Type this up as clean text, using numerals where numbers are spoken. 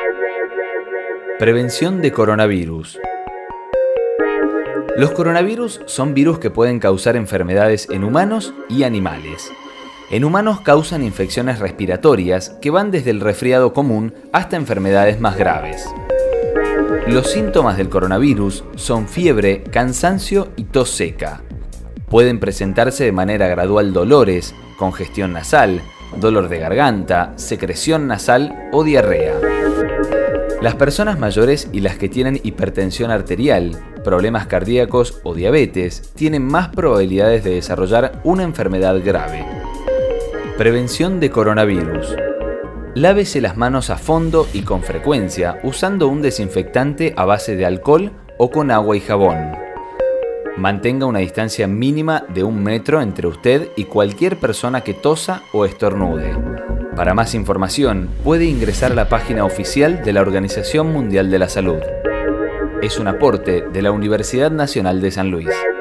Prevención de coronavirus. Los coronavirus son virus que pueden causar enfermedades en humanos y animales. En humanos causan infecciones respiratorias que van desde el resfriado común hasta enfermedades más graves. Los síntomas del coronavirus son fiebre, cansancio y tos seca. Pueden presentarse de manera gradual dolores, congestión nasal, dolor de garganta, secreción nasal o diarrea. Las personas mayores y las que tienen hipertensión arterial, problemas cardíacos o diabetes tienen más probabilidades de desarrollar una enfermedad grave. Prevención de coronavirus. Lávese las manos a fondo y con frecuencia usando un desinfectante a base de alcohol o con agua y jabón. Mantenga una distancia mínima de 1 metro entre usted y cualquier persona que tosa o estornude. Para más información, puede ingresar a la página oficial de la Organización Mundial de la Salud. Es un aporte de la Universidad Nacional de San Luis.